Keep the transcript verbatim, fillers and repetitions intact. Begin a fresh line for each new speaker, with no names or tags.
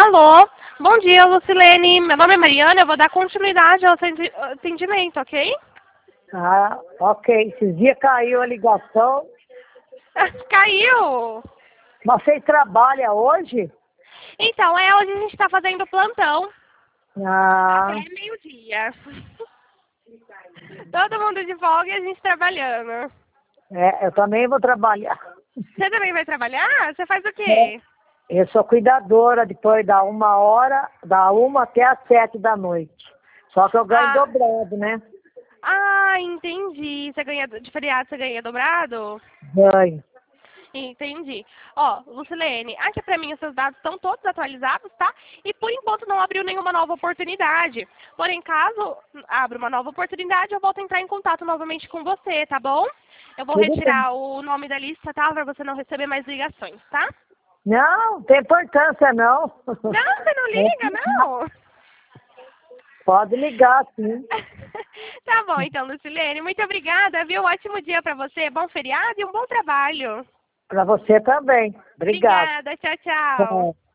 Alô, bom dia, Lucilene. Meu nome é Mariana, eu vou dar continuidade ao seu atendimento, ok?
Ah, ok. Esses dias caiu a ligação.
Caiu!
Mas você trabalha hoje?
Então, é hoje a gente está fazendo plantão.
Ah,
Até meio-dia. Todo mundo de folga e a gente trabalhando.
é, eu também vou trabalhar.
Você também vai trabalhar? Você faz o
É,
quê?
eu sou cuidadora, depois da uma hora, da uma até às sete da noite. Só que eu ganho
Ah,
dobrado, né?
ah, entendi. Você ganha de feriado, você ganha dobrado?
Ganho.
Entendi. Ó, Lucilene, aqui pra mim os seus dados estão todos atualizados, tá? E por enquanto não abriu nenhuma nova oportunidade. Porém, caso abra uma nova oportunidade, eu volto a entrar em contato novamente com você, tá bom? Eu vou
Tudo bem.
retirar o nome da lista, tá? Pra você não receber mais ligações, tá?
Não, não tem importância não.
Não, você não liga, não.
Pode ligar, sim.
Tá bom, então, Lucilene. Muito obrigada, viu? Ótimo dia pra você, bom feriado e um bom trabalho.
Para você também. Obrigado.
Obrigada, tchau, tchau.
Tchau.